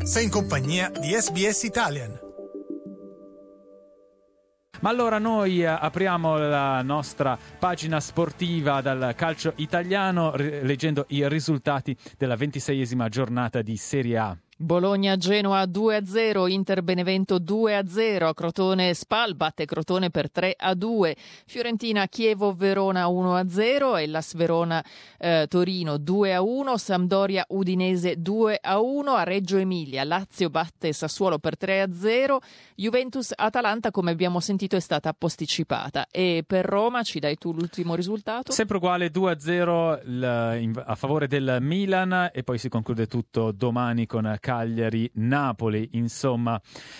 Sei in compagnia di SBS Italian. Ma allora noi apriamo la nostra pagina sportiva dal calcio italiano leggendo i risultati della 26esima giornata di Serie A. Bologna-Genoa 2-0, Inter-Benevento 2-0, Crotone-Spal batte Crotone per 3-2, Fiorentina-Chievo-Verona 1-0, Hellas Verona-Torino 2-1, Sampdoria-Udinese 2-1, a Reggio Emilia Lazio batte Sassuolo per 3-0, Juventus-Atalanta, come abbiamo sentito, è stata posticipata. E per Roma ci dai tu l'ultimo risultato? Sempre uguale, 2-0 a favore del Milan, e poi si conclude tutto domani con Cagliari-Napoli. Insomma,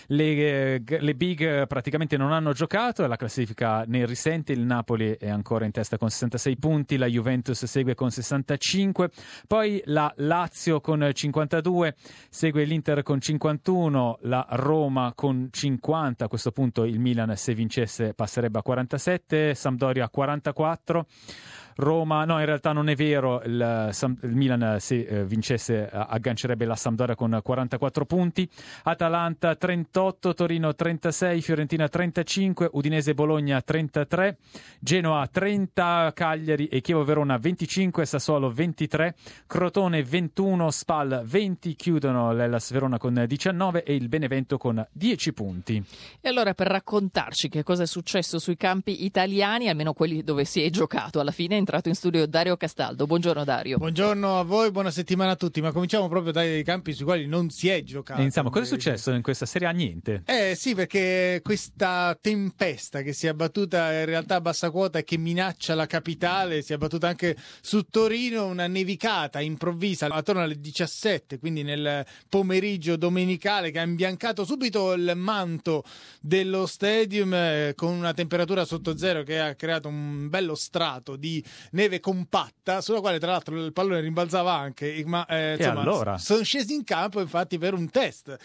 le big praticamente non hanno giocato e la classifica ne risente. Il Napoli è ancora in testa con 66 punti, la Juventus segue con 65, poi la Lazio con 52, segue l'Inter con 51, la Roma con 50. A questo punto il Milan, se vincesse, passerebbe a 47, Sampdoria a 44. Roma, no, in realtà non è vero, il Milan, se vincesse, aggancerebbe la Sampdoria con 44 punti, Atalanta 38, Torino 36, Fiorentina 35, Udinese Bologna 33, Genoa 30, Cagliari e Chievo Verona 25, Sassuolo 23, Crotone 21, Spal 20, chiudono l'Hellas Verona con 19 e il Benevento con 10 punti. E allora, per raccontarci che cosa è successo sui campi italiani, almeno quelli dove si è giocato alla fine, entrato in studio Dario Castaldo. Buongiorno Dario. Buongiorno a voi, buona settimana a tutti, ma cominciamo proprio dai campi sui quali non si è giocato. Iniziamo, cosa è successo in questa Serie A? Niente. Sì, perché questa tempesta che si è abbattuta in realtà a bassa quota e che minaccia la capitale, si è abbattuta anche su Torino, una nevicata improvvisa attorno alle 17, quindi nel pomeriggio domenicale, che ha imbiancato subito il manto dello stadium con una temperatura sotto zero che ha creato un bello strato di neve compatta, sulla quale tra l'altro il pallone rimbalzava anche, ma insomma, allora? sono scesi in campo infatti per un test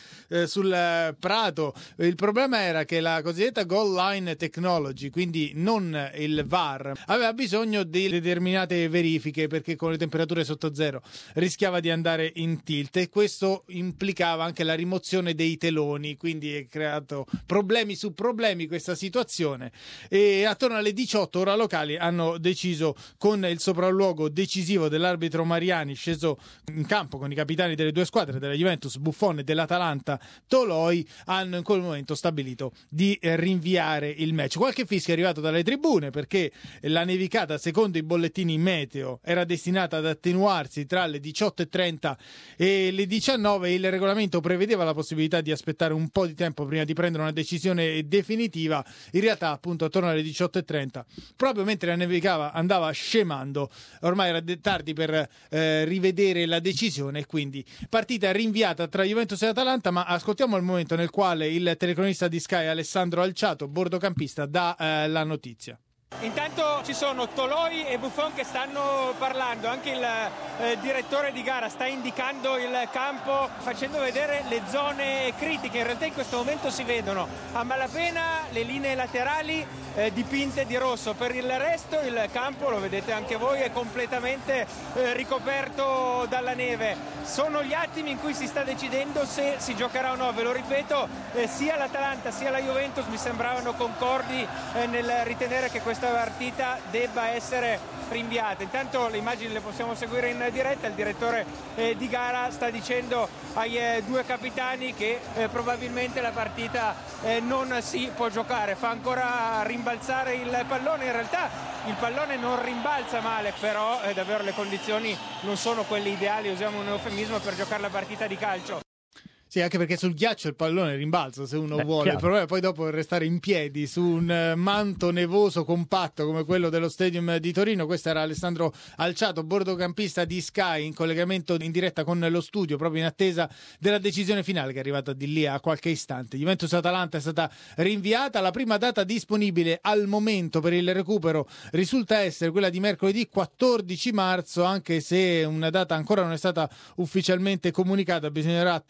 sul prato. Il problema era che la cosiddetta goal line technology, quindi non il VAR, aveva bisogno di determinate verifiche, perché con le temperature sotto zero rischiava di andare in tilt, e questo implicava anche la rimozione dei teloni, quindi è creato problemi su problemi questa situazione, e attorno alle 18 ora locali hanno deciso, con il sopralluogo decisivo dell'arbitro Mariani, sceso in campo con i capitani delle due squadre, della Juventus Buffon e dell'Atalanta Toloi, hanno in quel momento stabilito di rinviare il match. Qualche fischio è arrivato dalle tribune, perché la nevicata, secondo i bollettini meteo, era destinata ad attenuarsi tra le 18:30 e le 19. Il regolamento prevedeva la possibilità di aspettare un po' di tempo prima di prendere una decisione definitiva. In realtà, appunto, attorno alle 18:30, proprio mentre la nevicava andava scemando, ormai era tardi per rivedere la decisione, quindi partita rinviata tra Juventus e Atalanta. Ma ascoltiamo il momento nel quale il telecronista di Sky Alessandro Alciato, bordocampista, dà la notizia. Intanto ci sono Toloi e Buffon che stanno parlando, anche il direttore di gara sta indicando il campo facendo vedere le zone critiche. In realtà in questo momento si vedono a malapena le linee laterali dipinte di rosso, per il resto il campo, lo vedete anche voi, è completamente ricoperto dalla neve. Sono gli attimi in cui si sta decidendo se si giocherà o no, ve lo ripeto, sia l'Atalanta sia la Juventus mi sembravano concordi nel ritenere che questa partita debba essere rinviata. Intanto le immagini le possiamo seguire in diretta, il direttore di gara sta dicendo ai due capitani che probabilmente la partita non si può giocare, fa ancora rimbalzare il pallone. In realtà il pallone non rimbalza male, però davvero le condizioni non sono quelle ideali, usiamo un eufemismo, per giocare la partita di calcio. Sì, anche perché sul ghiaccio il pallone rimbalza se uno vuole. Chiaro. Il problema è poi dopo restare in piedi su un manto nevoso compatto come quello dello Stadium di Torino. Questo era Alessandro Alciato, bordocampista di Sky, in collegamento in diretta con lo studio, proprio in attesa della decisione finale, che è arrivata di lì a qualche istante. Juventus-Atalanta è stata rinviata. La prima data disponibile al momento per il recupero risulta essere quella di mercoledì 14 marzo, anche se una data ancora non è stata ufficialmente comunicata. Bisognerà attendere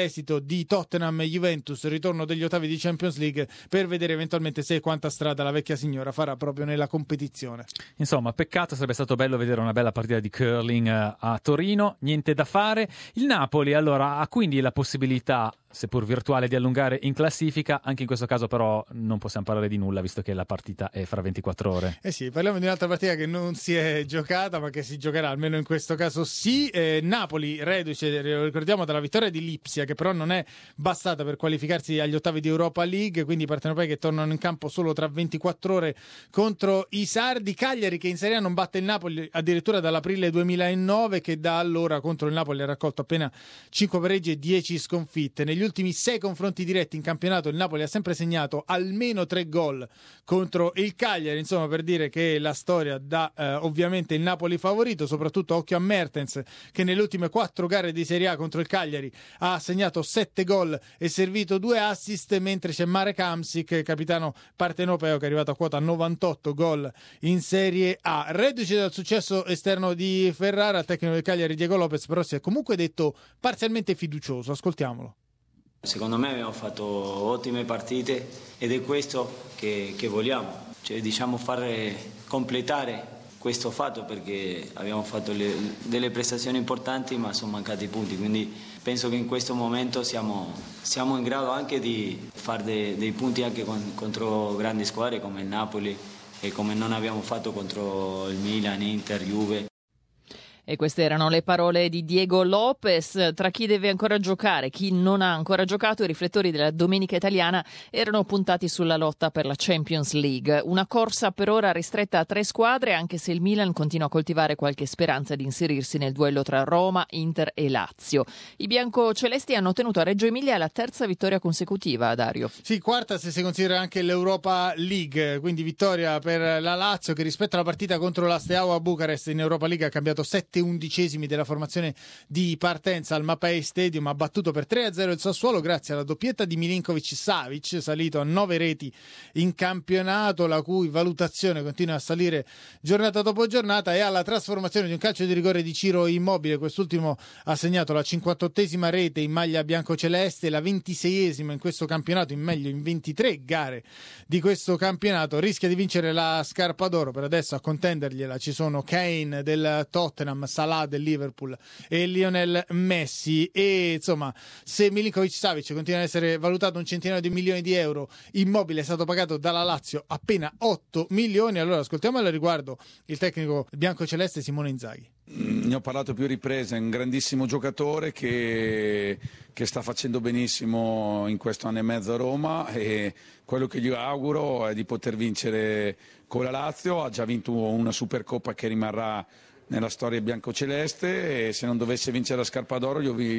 l'esito di Tottenham e Juventus, ritorno degli ottavi di Champions League, per vedere eventualmente se e quanta strada la vecchia signora farà proprio nella competizione. Insomma, peccato, sarebbe stato bello vedere una bella partita di curling a Torino, niente da fare. Il Napoli allora ha quindi la possibilità, seppur virtuale, di allungare in classifica. Anche in questo caso però non possiamo parlare di nulla, visto che la partita è fra 24 ore. Eh sì, parliamo di un'altra partita che non si è giocata, ma che si giocherà, almeno in questo caso sì. Napoli reduce, lo ricordiamo, dalla vittoria di Lipsia, che però non è bastata per qualificarsi agli ottavi di Europa League, quindi i partenopei che tornano in campo solo tra 24 ore contro i sardi. Cagliari che in Serie A non batte il Napoli addirittura dall'aprile 2009, che da allora contro il Napoli ha raccolto appena 5 pareggi e 10 sconfitte. Negli ultimi 6 confronti diretti in campionato il Napoli ha sempre segnato almeno 3 gol contro il Cagliari, insomma, per dire che la storia dà ovviamente il Napoli favorito. Soprattutto occhio a Mertens, che nelle ultime 4 gare di Serie A contro il Cagliari ha segnato 7 gol e servito 2 assist, mentre c'è Marek Hamsik, capitano partenopeo, che è arrivato a quota 98 gol in Serie A. Reduce dal successo esterno di Ferrara, il tecnico del Cagliari Diego Lopez però si è comunque detto parzialmente fiducioso. Ascoltiamolo. Secondo me abbiamo fatto ottime partite ed è questo che vogliamo, cioè diciamo completare questo fatto, perché abbiamo fatto delle prestazioni importanti ma sono mancati i punti, quindi penso che in questo momento siamo in grado anche di fare dei punti anche contro grandi squadre come il Napoli e come non abbiamo fatto contro il Milan, Inter, Juve. E queste erano le parole di Diego Lopez. Tra chi deve ancora giocare, chi non ha ancora giocato, i riflettori della domenica italiana erano puntati sulla lotta per la Champions League. Una corsa per ora ristretta a 3 squadre, anche se il Milan continua a coltivare qualche speranza di inserirsi nel duello tra Roma, Inter e Lazio. I biancocelesti hanno ottenuto a Reggio Emilia la 3ª vittoria consecutiva, Dario. Sì, 4ª se si considera anche l'Europa League, quindi vittoria per la Lazio, che rispetto alla partita contro la Steaua Bucarest in Europa League ha cambiato 7/11 della formazione di partenza al Mapei Stadium, ha battuto per 3-0 il Sassuolo grazie alla doppietta di Milinkovic-Savic, salito a 9 reti in campionato, la cui valutazione continua a salire giornata dopo giornata, e alla trasformazione di un calcio di rigore di Ciro Immobile. Quest'ultimo ha segnato la 58esima rete in maglia biancoceleste, la 26esima in questo campionato, in 23 gare di questo campionato. Rischia di vincere la scarpa d'oro, per adesso a contendergliela ci sono Kane del Tottenham, Salah del Liverpool e Lionel Messi. E insomma, se Milinkovic-Savic continua ad essere valutato un centinaio di milioni di euro, Immobile è stato pagato dalla Lazio appena 8 milioni. Allora ascoltiamo al riguardo il tecnico biancoceleste Simone Inzaghi. Ne ho parlato più riprese, è un grandissimo giocatore che sta facendo benissimo in questo anno e mezzo a Roma, e quello che gli auguro è di poter vincere con la Lazio. Ha già vinto una Supercoppa che rimarrà nella storia biancoceleste, e se non dovesse vincere la scarpa d'oro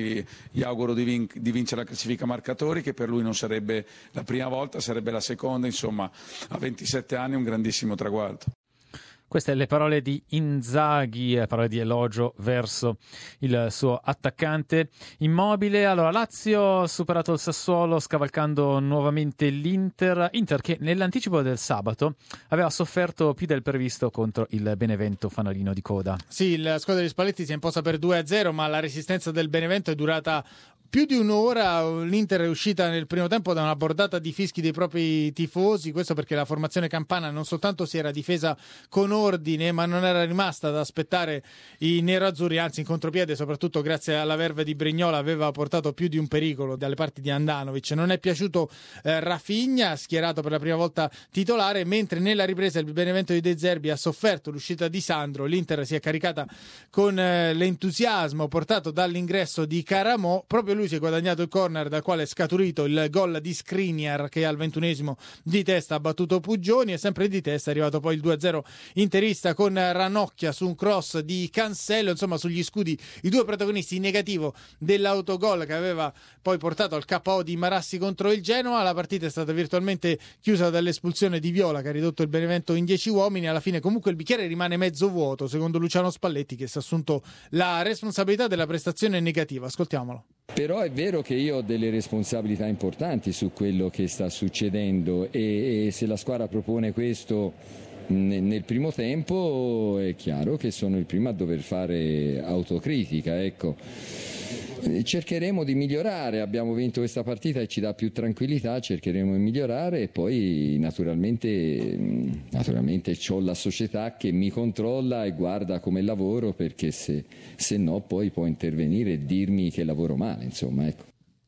gli auguro di vincere la classifica marcatori, che per lui non sarebbe la prima volta, sarebbe la seconda. Insomma, a 27 anni è un grandissimo traguardo. Queste le parole di Inzaghi, parole di elogio verso il suo attaccante Immobile. Allora, Lazio ha superato il Sassuolo scavalcando nuovamente l'Inter che nell'anticipo del sabato aveva sofferto più del previsto contro il Benevento fanalino di coda. Sì, la squadra di Spalletti si è imposta per 2-0, ma la resistenza del Benevento è durata più di un'ora. L'Inter è uscita nel primo tempo da una bordata di fischi dei propri tifosi, questo perché la formazione campana non soltanto si era difesa con ordine, ma non era rimasta ad aspettare i nerazzurri, anzi in contropiede, soprattutto grazie alla verve di Brignola, aveva portato più di un pericolo dalle parti di Andanovic. Non è piaciuto Rafinha, schierato per la prima volta titolare, mentre nella ripresa il Benevento di De Zerbi ha sofferto l'uscita di Sandro. L'Inter si è caricata con l'entusiasmo portato dall'ingresso di Caramò. Proprio lui si è guadagnato il corner dal quale è scaturito il gol di Skriniar, che al 21esimo di testa ha battuto Puggioni, e sempre di testa è arrivato poi il 2-0 interista con Ranocchia su un cross di Cancello. Insomma, sugli scudi i due protagonisti in negativo dell'autogol che aveva poi portato al KO di Marassi contro il Genoa. La partita è stata virtualmente chiusa dall'espulsione di Viola, che ha ridotto il Benevento in 10 uomini. Alla fine comunque il bicchiere rimane mezzo vuoto, secondo Luciano Spalletti, che si è assunto la responsabilità della prestazione negativa. Ascoltiamolo. Però è vero che io ho delle responsabilità importanti su quello che sta succedendo, e se la squadra propone questo nel primo tempo è chiaro che sono il primo a dover fare autocritica, ecco. Cercheremo di migliorare, abbiamo vinto questa partita e ci dà più tranquillità, cercheremo di migliorare e poi naturalmente c'ho la società che mi controlla e guarda come lavoro, perché se no poi può intervenire e dirmi che lavoro male, insomma, ecco.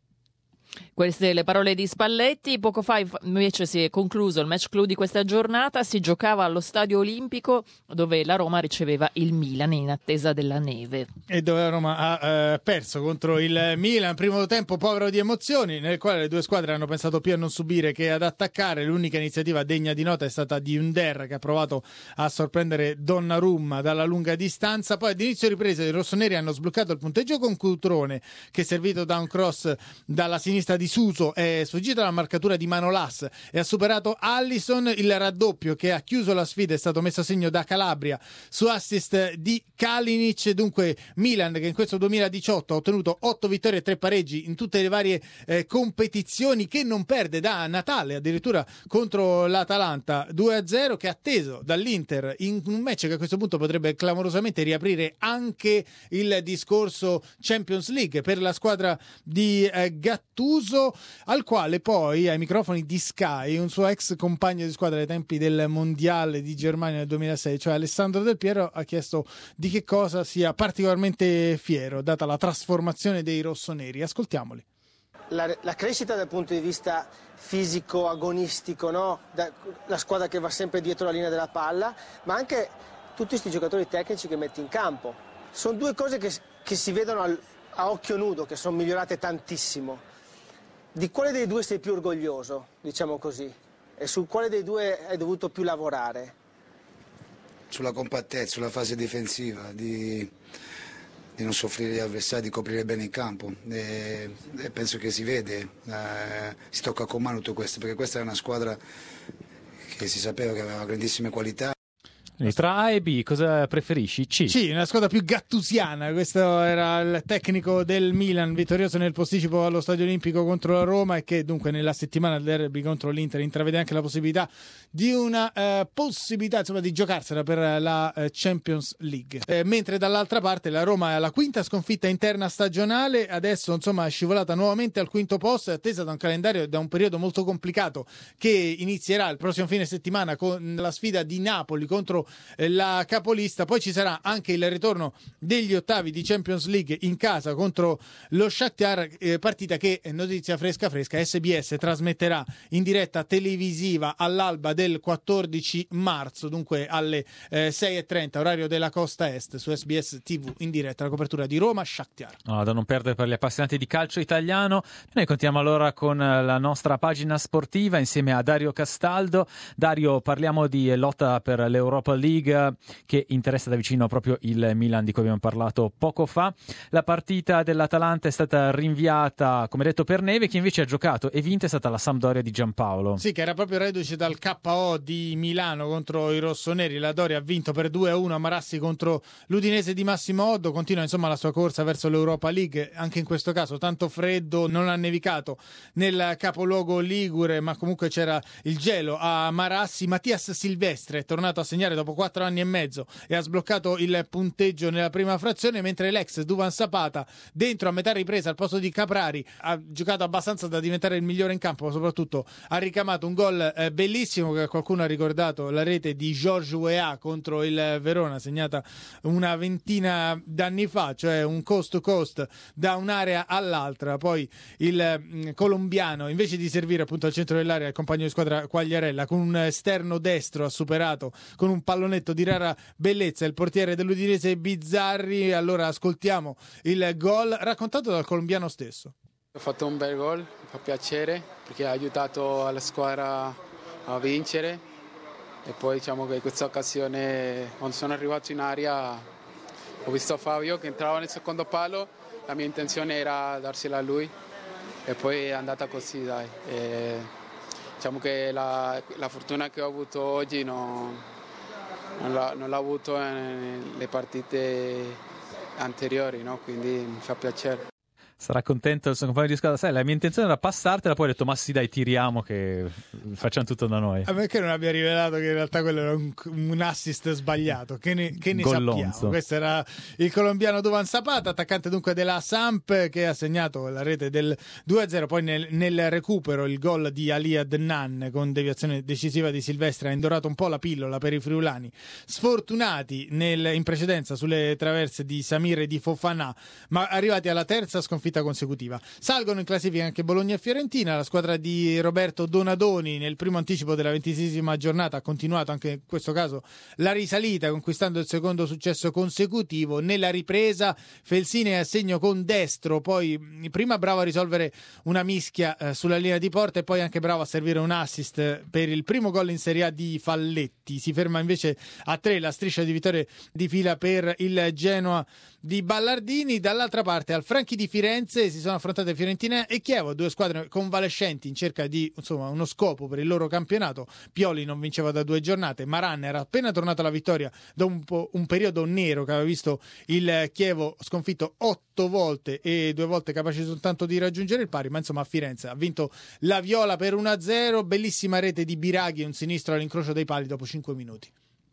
Queste le parole di Spalletti. Poco fa invece si è concluso il match clou di questa giornata, si giocava allo Stadio Olimpico dove la Roma riceveva il Milan in attesa della neve. E dove la Roma ha perso contro il Milan, primo tempo povero di emozioni, nel quale le due squadre hanno pensato più a non subire che ad attaccare. L'unica iniziativa degna di nota è stata di Under, che ha provato a sorprendere Donnarumma dalla lunga distanza. Poi ad inizio ripresa i rossoneri hanno sbloccato il punteggio con Cutrone, che servito da un cross dalla sinistra di Suso è sfuggito alla marcatura di Manolas e ha superato Allison. Il raddoppio che ha chiuso la sfida è stato messo a segno da Calabria su assist di Kalinic. Dunque Milan, che in questo 2018 ha ottenuto 8 vittorie e 3 pareggi in tutte le varie competizioni, che non perde da Natale, addirittura contro l'Atalanta 2-0, che è atteso dall'Inter in un match che a questo punto potrebbe clamorosamente riaprire anche il discorso Champions League per la squadra di Gattuso, al quale poi ai microfoni di Sky un suo ex compagno di squadra ai tempi del mondiale di Germania nel 2006, cioè Alessandro Del Piero, ha chiesto di che cosa sia particolarmente fiero data la trasformazione dei rossoneri. Ascoltiamoli. La crescita dal punto di vista fisico, agonistico, no? La squadra che va sempre dietro la linea della palla, ma anche tutti questi giocatori tecnici che metti in campo. Sono due cose che si vedono a occhio nudo, che sono migliorate tantissimo. Di quale dei due sei più orgoglioso, diciamo così? E su quale dei due hai dovuto più lavorare? Sulla compattezza, sulla fase difensiva, di non soffrire gli avversari, di coprire bene il campo. E penso che si vede, si tocca con mano tutto questo, perché questa è una squadra che si sapeva che aveva grandissime qualità. Tra A e B cosa preferisci? C, una squadra più gattusiana. Questo era il tecnico del Milan, vittorioso nel posticipo allo Stadio Olimpico contro la Roma, e che dunque nella settimana del derby contro l'Inter intravede anche la possibilità di una possibilità, insomma, di giocarsela per la Champions League. Mentre dall'altra parte la Roma è alla quinta sconfitta interna stagionale, adesso insomma è scivolata nuovamente al quinto posto, è attesa da un calendario, da un periodo molto complicato che inizierà il prossimo fine settimana con la sfida di Napoli contro la capolista. Poi ci sarà anche il ritorno degli ottavi di Champions League in casa contro lo Shakhtar, partita che, notizia fresca, SBS trasmetterà in diretta televisiva all'alba del 14 marzo, dunque alle 6:30 orario della costa est, su SBS TV in diretta la copertura di Roma-Shakhtar. Da non perdere per gli appassionati di calcio italiano. Noi continuiamo allora con la nostra pagina sportiva insieme a Dario Castaldo. Dario, parliamo di lotta per l'Europa League, che interessa da vicino proprio il Milan, di cui abbiamo parlato poco fa. La partita dell'Atalanta è stata rinviata, come detto, per neve. Chi invece ha giocato e vinto è stata la Sampdoria di Giampaolo. Sì, che era proprio reduce dal KO di Milano contro i rossoneri. La Doria ha vinto per 2-1 a Marassi contro l'Udinese di Massimo Oddo. Continua insomma la sua corsa verso l'Europa League, anche in questo caso tanto freddo, non ha nevicato nel capoluogo ligure, ma comunque c'era il gelo a Marassi. Mattias Silvestre è tornato a segnare dopo 4 anni e mezzo e ha sbloccato il punteggio nella prima frazione, mentre l'ex Duvan Zapata, dentro a metà ripresa al posto di Caprari, ha giocato abbastanza da diventare il migliore in campo, ma soprattutto ha ricamato un gol bellissimo, che qualcuno ha ricordato, la rete di Georges Weah contro il Verona, segnata una ventina d'anni fa, cioè un coast to coast da un'area all'altra. Poi il colombiano, invece di servire appunto al centro dell'area, il compagno di squadra Quagliarella, con un esterno destro ha superato con un pallonetto di rara bellezza il portiere dell'Udinese Bizzarri. Allora ascoltiamo il gol raccontato dal colombiano stesso. Ho fatto un bel gol, mi fa piacere perché ha aiutato la squadra a vincere, e poi diciamo che in questa occasione, quando sono arrivato in area, ho visto Fabio che entrava nel secondo palo, la mia intenzione era darsela a lui e poi è andata così, dai. E diciamo che la fortuna che ho avuto oggi non l'ho avuto nelle partite anteriori, no? Quindi mi fa piacere. Sarà contento il suo compagno di squadra. Sai, la mia intenzione era passartela, poi ho detto ma sì dai, tiriamo che facciamo tutto da noi. Perché non abbia rivelato che in realtà quello era un assist sbagliato? Che ne sappiamo? Questo era il colombiano Duvan Zapata, attaccante dunque della Samp, che ha segnato la rete del 2-0. Poi nel recupero il gol di Ali Adnan con deviazione decisiva di Silvestri ha indorato un po' la pillola per i friulani, sfortunati in precedenza sulle traverse di Samir e di Fofana, ma arrivati alla terza sconfitta consecutiva. Salgono in classifica anche Bologna e Fiorentina. La squadra di Roberto Donadoni nel primo anticipo della 26esima giornata ha continuato anche in questo caso la risalita, conquistando il secondo successo consecutivo. Nella ripresa Felsini è a segno con destro, poi prima bravo a risolvere una mischia sulla linea di porta e poi anche bravo a servire un assist per il primo gol in Serie A di Falletti. Si ferma invece a 3 la striscia di vittorie di fila per il Genoa di Ballardini. Dall'altra parte al Franchi di Firenze si sono affrontate Fiorentina e Chievo, due squadre convalescenti in cerca di uno scopo per il loro campionato. Pioli non vinceva da 2 giornate, Maran era appena tornato alla vittoria da un periodo nero che aveva visto il Chievo sconfitto 8 volte e 2 volte capace soltanto di raggiungere il pari, ma insomma a Firenze ha vinto la Viola per 1-0, bellissima rete di Biraghi, un sinistro all'incrocio dei pali dopo 5 minuti.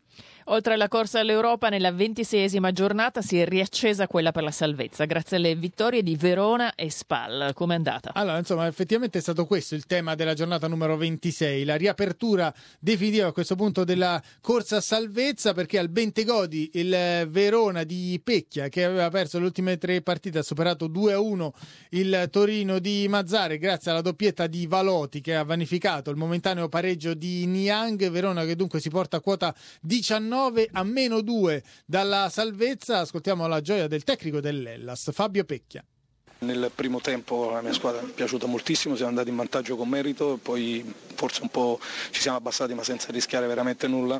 Oltre alla corsa all'Europa, nella 26esima giornata si è riaccesa quella per la salvezza, grazie alle vittorie di Verona e Spal. Com'è andata? Allora, insomma, effettivamente è stato questo il tema della giornata numero 26, la riapertura definitiva a questo punto della corsa a salvezza, perché al Bentegodi il Verona di Pecchia, che aveva perso le ultime 3 partite, ha superato 2-1 il Torino di Mazzare grazie alla doppietta di Valoti, che ha vanificato il momentaneo pareggio di Niang. Verona che dunque si porta a quota 19 a -2 dalla salvezza. Ascoltiamo la gioia del tecnico dell'Hellas, Fabio Pecchia. Nel primo tempo la mia squadra mi è piaciuta moltissimo, siamo andati in vantaggio con merito, poi forse un po' ci siamo abbassati ma senza rischiare veramente nulla,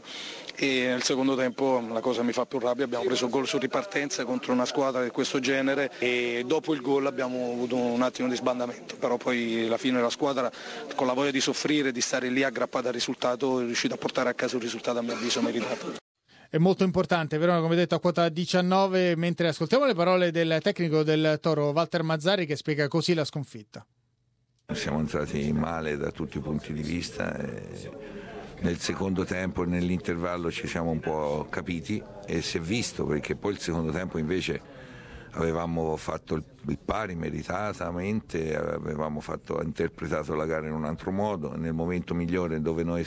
e nel secondo tempo la cosa mi fa più rabbia, abbiamo preso gol su ripartenza contro una squadra di questo genere e dopo il gol abbiamo avuto un attimo di sbandamento, però poi alla fine la squadra con la voglia di soffrire, di stare lì aggrappata al risultato è riuscita a portare a casa un risultato a mio avviso meritato. È molto importante, Verona come detto a quota 19, mentre ascoltiamo le parole del tecnico del Toro Walter Mazzarri che spiega così la sconfitta. Siamo entrati male da tutti i punti di vista, nel secondo tempo nell'intervallo ci siamo un po' capiti e si è visto, perché poi il secondo tempo invece avevamo fatto il pari meritatamente, avevamo interpretato la gara in un altro modo, nel momento migliore dove noi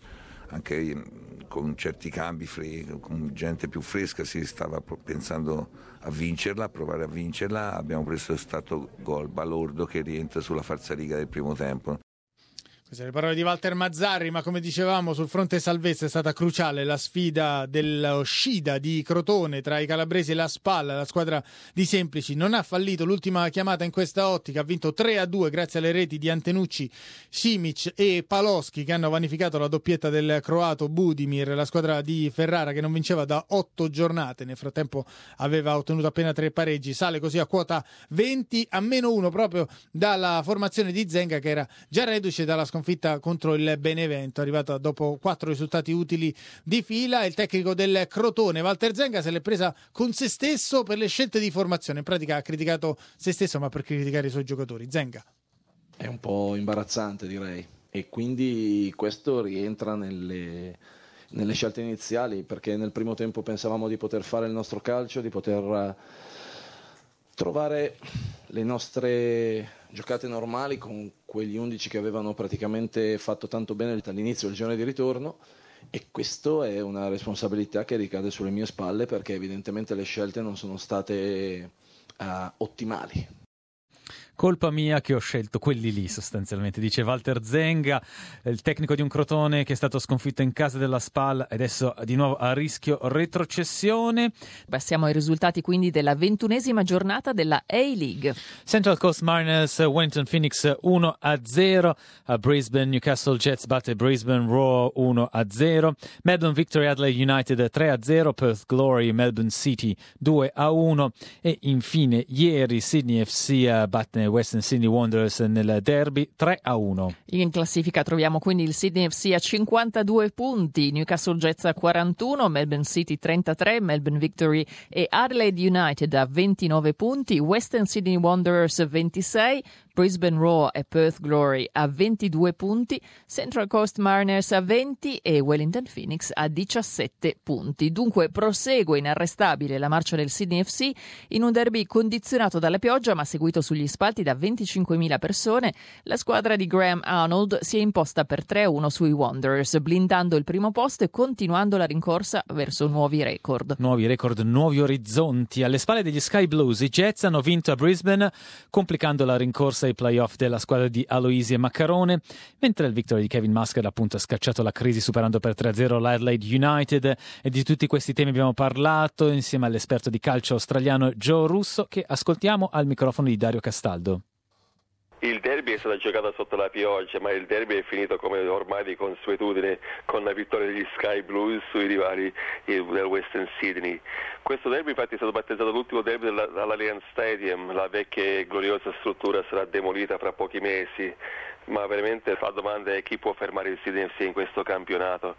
anche con certi cambi, con gente più fresca si stava pensando a vincerla, a provare a vincerla, abbiamo preso questo gol balordo che rientra sulla falsariga del primo tempo. Queste le parole di Walter Mazzarri, ma come dicevamo sul fronte salvezza è stata cruciale la sfida dello Scida di Crotone tra i calabresi e la Spal. La squadra di Semplici non ha fallito l'ultima chiamata in questa ottica, ha vinto 3-2 grazie alle reti di Antenucci, Simic e Paloschi che hanno vanificato la doppietta del croato Budimir. La squadra di Ferrara che non vinceva da 8 giornate, nel frattempo aveva ottenuto appena 3 pareggi, sale così a quota 20 a -1 proprio dalla formazione di Zenga che era già reduce dalla sconfitta contro il Benevento, arrivata dopo 4 risultati utili di fila. Il tecnico del Crotone Walter Zenga se l'è presa con se stesso per le scelte di formazione, in pratica ha criticato se stesso ma per criticare i suoi giocatori. Zenga: è un po' imbarazzante, direi, e quindi questo rientra nelle scelte iniziali, perché nel primo tempo pensavamo di poter fare il nostro calcio, di poter trovare le nostre giocate normali con quegli 11 che avevano praticamente fatto tanto bene all'inizio del girone di ritorno, e questo è una responsabilità che ricade sulle mie spalle perché evidentemente le scelte non sono state ottimali. Colpa mia che ho scelto quelli lì, sostanzialmente, dice Walter Zenga, il tecnico di un Crotone che è stato sconfitto in casa della Spal e adesso di nuovo a rischio retrocessione. Passiamo ai risultati quindi della 21esima giornata della A-League. Central Coast Mariners Wellington Phoenix 1-0, a Brisbane Newcastle Jets batte Brisbane Roar 1-0, Melbourne Victory Adelaide United 3-0, Perth Glory Melbourne City 2-1 e infine ieri Sydney FC batte bene Western Sydney Wanderers nel derby 3-1. In classifica troviamo quindi il Sydney FC a 52 punti, Newcastle Jets a 41, Melbourne City 33, Melbourne Victory e Adelaide United a 29 punti, Western Sydney Wanderers 26, Brisbane Roar e Perth Glory a 22 punti, Central Coast Mariners a 20 e Wellington Phoenix a 17 punti. Dunque prosegue inarrestabile la marcia del Sydney FC in un derby condizionato dalla pioggia ma seguito sugli spalti da 25.000 persone. La squadra di Graham Arnold si è imposta per 3-1 sui Wanderers, blindando il primo posto e continuando la rincorsa verso nuovi record. Nuovi record, nuovi orizzonti. Alle spalle degli Sky Blues i Jets hanno vinto a Brisbane, complicando la rincorsa ai playoff della squadra di Aloisi e Maccarone, mentre il Victory di Kevin Muscat appunto ha scacciato la crisi superando per 3-0 l'Adelaide United. E di tutti questi temi abbiamo parlato insieme all'esperto di calcio australiano Joe Russo, che ascoltiamo al microfono di Dario Castaldo. Il derby è stato giocato sotto la pioggia, ma il derby è finito come ormai di consuetudine con la vittoria degli Sky Blues sui rivali del Western Sydney. Questo derby infatti è stato battezzato l'ultimo derby dall'Allianz Stadium, la vecchia e gloriosa struttura sarà demolita fra pochi mesi, ma veramente la domanda è chi può fermare il Sydney FC in questo campionato.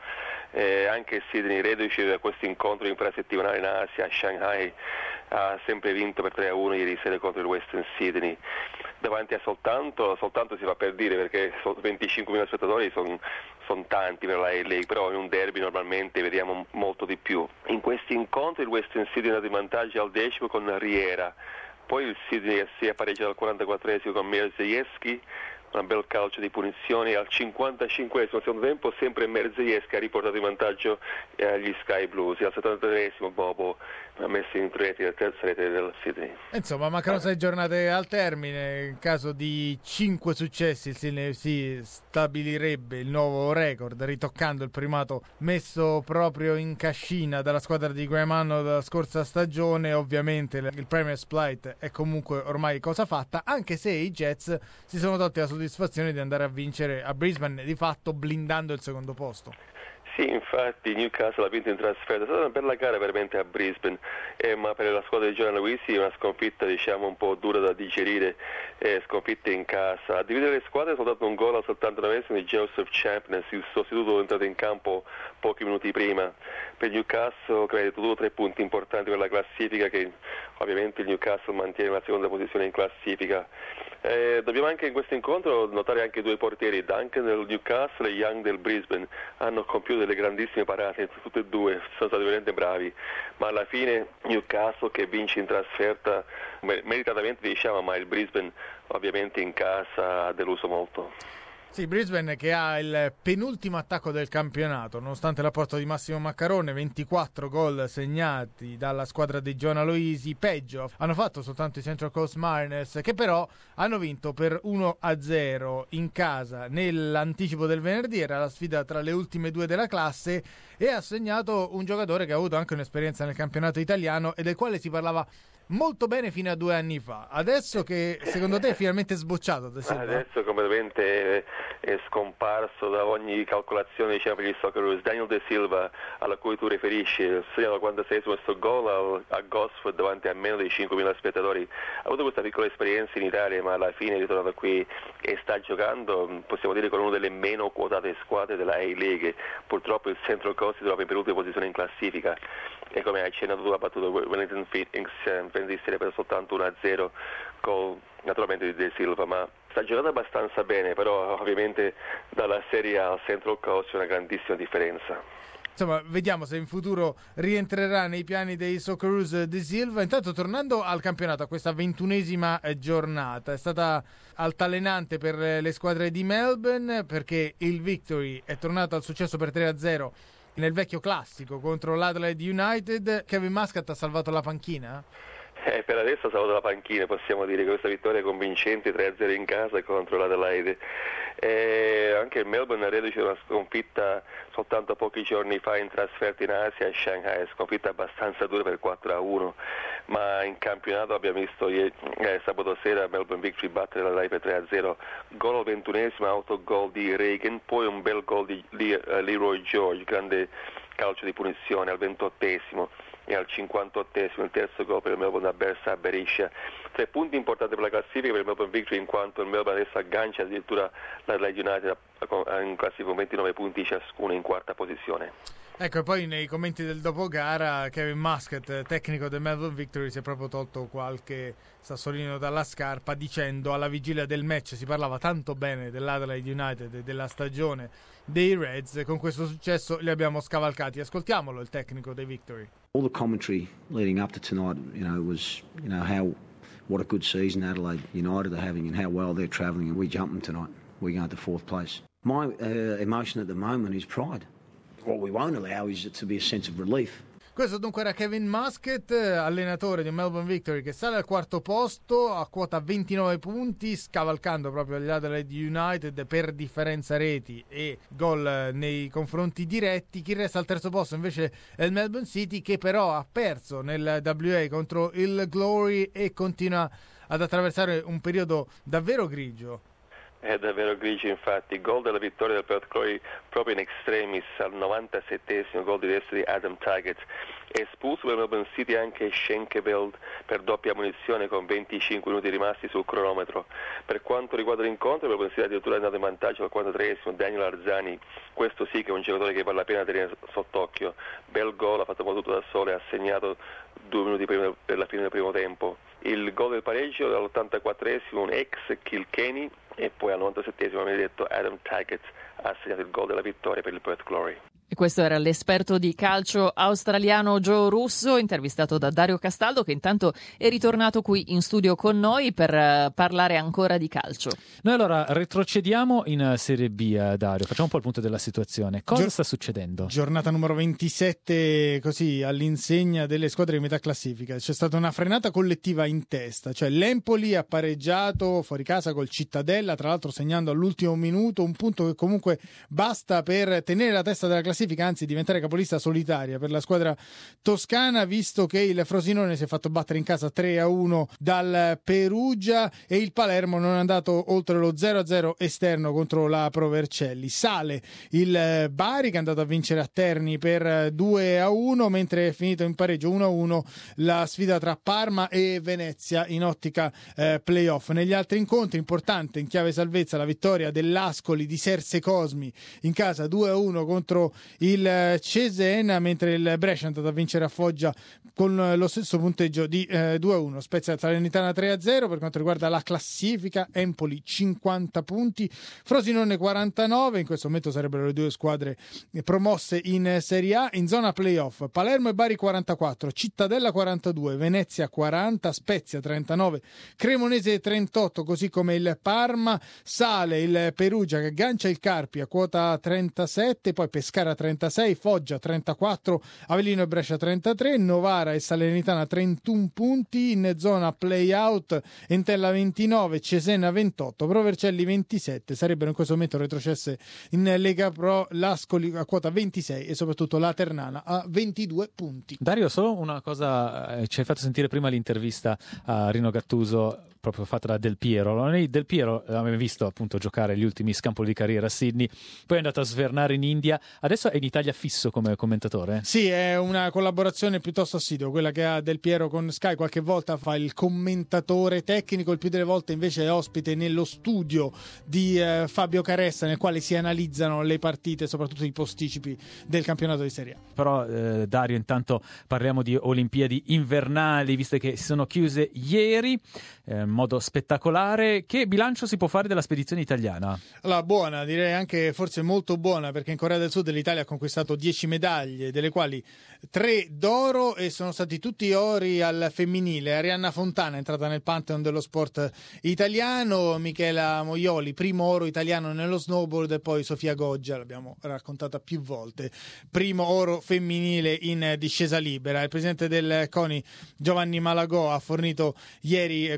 Anche Sydney, reduce da questo incontro infrasettimanale in Asia, a Shanghai, ha sempre vinto per 3-1 ieri sera contro il Western Sydney. Davanti a soltanto si fa per dire, perché 25.000 spettatori sono tanti per la LA, però in un derby normalmente vediamo molto di più. In questi incontri il Western Sydney è andato in vantaggio al 10° con Riera, poi il Sydney FC ha pareggiato al 44esimo con Mirzeevski, un bel calcio di punizione, al 55esimo secondo tempo sempre Mirzeevski ha riportato in vantaggio gli Sky Blues, e al 73esimo Bobo ha messo in rete la terza rete del Sydney. Insomma, mancano 6 giornate al termine. In caso di 5 successi il Sydney FC stabilirebbe il nuovo record, ritoccando il primato messo proprio in cascina dalla squadra di Graham Arnold della scorsa stagione. Ovviamente il Premier's Flight è comunque ormai cosa fatta, anche se i Jets si sono tolti la soddisfazione di andare a vincere a Brisbane, di fatto blindando il secondo posto. Sì, infatti Newcastle ha vinto in trasferta, è stata una bella gara veramente a Brisbane, ma per la squadra di John Aloisi è una sconfitta diciamo un po' dura da digerire, sconfitta in casa. A dividere le squadre è soltanto un gol al 79esimo di Joseph Champness, il sostituto entrato in campo pochi minuti prima. Per Newcastle credo 2 o 3 punti importanti per la classifica, che ovviamente il Newcastle mantiene la seconda posizione in classifica. Dobbiamo anche in questo incontro notare anche 2 portieri, Duncan del Newcastle e Young del Brisbane, hanno compiuto delle grandissime parate, tutte e due sono stati veramente bravi, ma alla fine Newcastle che vince in trasferta meritatamente diciamo, ma il Brisbane ovviamente in casa ha deluso molto. Sì, Brisbane che ha il penultimo attacco del campionato, nonostante l'apporto di Massimo Maccarone, 24 gol segnati dalla squadra di John Aloisi. Peggio hanno fatto soltanto i Central Coast Mariners, che però hanno vinto per 1-0 in casa nell'anticipo del venerdì. Era la sfida tra le ultime 2 della classe, e ha segnato un giocatore che ha avuto anche un'esperienza nel campionato italiano e del quale si parlava molto bene fino a 2 anni fa. Adesso che secondo te è finalmente sbocciato? Adesso completamente è scomparso da ogni calcolazione diciamo, per gli Socceroos. Daniel De Silva, alla cui tu riferisci, ha segnato al 46esimo questo gol a Gosford davanti a meno di 5.000 spettatori. Ha avuto questa piccola esperienza in Italia, ma alla fine è ritornato qui e sta giocando, possiamo dire, con una delle meno quotate squadre della A-League. Purtroppo il Central Coast si trova in penultima posizione in classifica, e come hai accennato tu ha battuto Wellington Phoenix per soltanto 1-0 con naturalmente di De Silva, ma sta giocando abbastanza bene, però ovviamente dalla Serie A al Central Coast c'è una grandissima differenza. Insomma, vediamo se in futuro rientrerà nei piani dei Socceroos De Silva. Intanto, tornando al campionato, a questa 21esima giornata, è stata altalenante per le squadre di Melbourne, perché il Victory è tornato al successo per 3-0 nel vecchio classico contro l'Adelaide United. Kevin Muscat ha salvato la panchina? Per adesso ha salvato la panchina, possiamo dire che questa vittoria convincente 3-0 in casa contro l'Adelaide. Anche il Melbourne ha reduce una sconfitta soltanto pochi giorni fa in trasferta in Asia a Shanghai, sconfitta abbastanza dura per 4-1, ma in campionato abbiamo visto sabato sera Melbourne Victory battere l'Adelaide per 3-0, gol al 21esimo, autogol di Reagan, poi un bel gol di Leroy George, grande calcio di punizione al 28esimo, e al 58esimo il terzo gol per il Melbourne da Bersa Berisha. 3 punti importanti per la classifica per il Melbourne Victory, in quanto il Melbourne adesso aggancia addirittura l'Adelaide United in classifica con 29 punti ciascuno in quarta posizione. Ecco, e poi nei commenti del dopogara Kevin Muscat, tecnico del Melbourne Victory, si è proprio tolto qualche sassolino dalla scarpa dicendo: alla vigilia del match si parlava tanto bene dell'Adelaide United e della stagione dei Reds, con questo successo li abbiamo scavalcati. Ascoltiamolo, il tecnico dei Victory. All the commentary leading up to tonight, was, what a good season Adelaide United are having and how well they're travelling, and we jump them tonight. We go to 4th place. My emotion at the moment is pride. What we won't allow is it to be a sense of relief. Questo dunque era Kevin Muscat, allenatore di Melbourne Victory, che sale al quarto posto a quota 29 punti, scavalcando proprio gli Adelaide United per differenza reti e gol nei confronti diretti. Chi resta al terzo posto invece è il Melbourne City, che però ha perso nel WA contro il Glory e continua ad attraversare un periodo davvero grigio. È davvero grigio, infatti. Gol della vittoria del Perth Glory proprio in extremis al 97esimo, gol di destra di Adam Taggart. Espulso per Melbourne City anche Schenkeveld per doppia munizione con 25 minuti rimasti sul cronometro. Per quanto riguarda l'incontro, Melbourne City addirittura è andato in vantaggio al 43esimo, Daniel Arzani. Questo sì che è un giocatore che vale la pena tenere sott'occhio. Bel gol, ha fatto tutto da solo e ha segnato 2 minuti prima per la fine del primo tempo. Il gol del pareggio all'84esimo, un ex Kilkenny, e poi al 97esimo, come detto, Adam Taggart ha segnato il gol della vittoria per il Perth Glory. E questo era l'esperto di calcio australiano Joe Russo, intervistato da Dario Castaldo, che intanto è ritornato qui in studio con noi per parlare ancora di calcio. Noi allora retrocediamo in Serie B, Dario, facciamo un po' il punto della situazione. Cosa sta succedendo? Giornata numero 27, così all'insegna delle squadre di metà classifica. C'è stata una frenata collettiva in testa, cioè l'Empoli ha pareggiato fuori casa col Cittadella, tra l'altro segnando all'ultimo minuto un punto che comunque basta per tenere la testa della classifica, anzi diventare capolista solitaria per la squadra toscana, visto che il Frosinone si è fatto battere in casa 3-1 dal Perugia e il Palermo non è andato oltre lo 0-0 esterno contro la Pro Vercelli. Sale il Bari, che è andato a vincere a Terni per 2-1, mentre è finito in pareggio 1-1 la sfida tra Parma e Venezia in ottica playoff. Negli altri incontri, importante in chiave salvezza la vittoria dell'Ascoli di Serse Cosmi in casa 2-1 contro il Cesena, mentre il Brescia è andato a vincere a Foggia con lo stesso punteggio di 2-1. Spezia Salernitana 3-0. Per quanto riguarda la classifica, Empoli 50 punti, Frosinone 49, in questo momento sarebbero le due squadre promosse in Serie A. In zona playoff Palermo e Bari 44, Cittadella 42, Venezia 40, Spezia 39, Cremonese 38, così come il Parma. Sale il Perugia che aggancia il Carpi a quota 37, poi Pescara 36, Foggia 34, Avellino e Brescia 33, Novara e Salernitana 31 punti. In zona play-out Entella 29, Cesena 28, Pro Vercelli 27, sarebbero in questo momento retrocesse in Lega Pro l'Ascoli a quota 26 e soprattutto la Ternana a 22 punti. Dario, solo una cosa, ci hai fatto sentire prima l'intervista a Rino Gattuso proprio fatta da Del Piero. Del Piero aveva visto appunto giocare gli ultimi scampoli di carriera a Sydney, poi è andato a svernare in India, adesso è in Italia fisso come commentatore. Sì, è una collaborazione piuttosto assidua quella che ha Del Piero con Sky. Qualche volta fa il commentatore tecnico, il più delle volte invece è ospite nello studio di Fabio Caressa, nel quale si analizzano le partite, soprattutto i posticipi del campionato di Serie A. Però Dario, intanto parliamo di Olimpiadi invernali, visto che si sono chiuse ieri in modo spettacolare. Che bilancio si può fare della spedizione italiana? Allora, buona, direi anche forse molto buona, perché in Corea del Sud l'Italia ha conquistato 10 medaglie, delle quali 3 d'oro, e sono stati tutti ori al femminile. Arianna Fontana è entrata nel pantheon dello sport italiano, Michela Moioli primo oro italiano nello snowboard, e poi Sofia Goggia, l'abbiamo raccontata più volte, primo oro femminile in discesa libera. Il presidente del CONI Giovanni Malagò ha fornito ieri qualche numero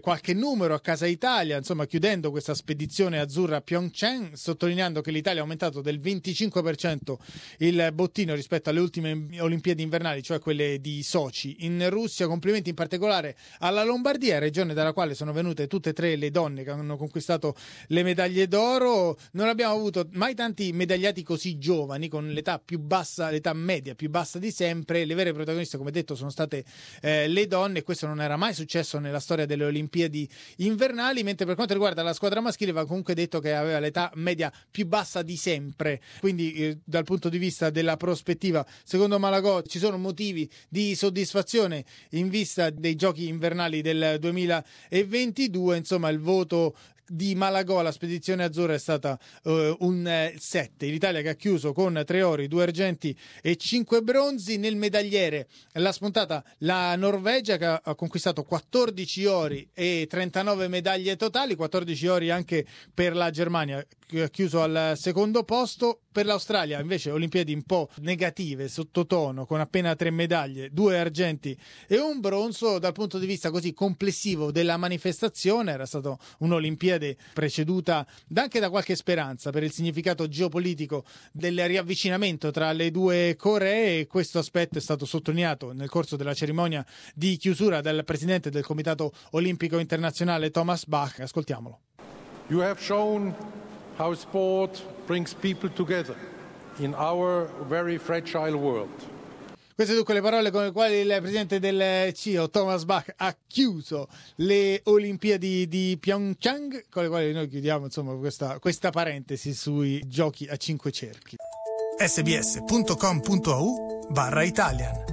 numero a casa Italia, insomma chiudendo questa spedizione azzurra a Pyeongchang, sottolineando che l'Italia ha aumentato del 25% il bottino rispetto alle ultime Olimpiadi invernali, cioè quelle di Sochi in Russia. Complimenti in particolare alla Lombardia, regione dalla quale sono venute tutte e tre le donne che hanno conquistato le medaglie d'oro. Non abbiamo avuto mai tanti medagliati così giovani, con l'età più bassa, l'età media più bassa di sempre. Le vere protagoniste, come detto, sono state le donne, e questo non era mai successo nella storia delle Olimpiadi invernali. Mentre per quanto riguarda la squadra maschile va comunque detto che aveva l'età media più bassa di sempre, quindi dal punto di vista della prospettiva, secondo Malagò ci sono motivi di soddisfazione in vista dei giochi invernali del 2022. Insomma, il voto di Malagò alla spedizione azzurra è stata un 7. L'Italia che ha chiuso con 3 ori, 2 argenti e 5 bronzi. Nel medagliere l'ha spuntata la Norvegia, che ha conquistato 14 ori e 39 medaglie totali, 14 ori anche per la Germania, che ha chiuso al secondo posto. Per l'Australia invece Olimpiadi un po' negative, sottotono, con appena 3 medaglie, 2 argenti e un bronzo. Dal punto di vista così complessivo della manifestazione era stata un'Olimpiade preceduta anche da qualche speranza per il significato geopolitico del riavvicinamento tra le due Coree, e questo aspetto è stato sottolineato nel corso della cerimonia di chiusura dal presidente del Comitato Olimpico Internazionale Thomas Bach. Ascoltiamolo. You have shown how sport brings people together in our very fragile world. Queste dunque le parole con le quali il presidente del CIO, Thomas Bach, ha chiuso le Olimpiadi di Pyeongchang, con le quali noi chiudiamo insomma questa parentesi sui giochi a 5 cerchi. sbs.com.au/Italian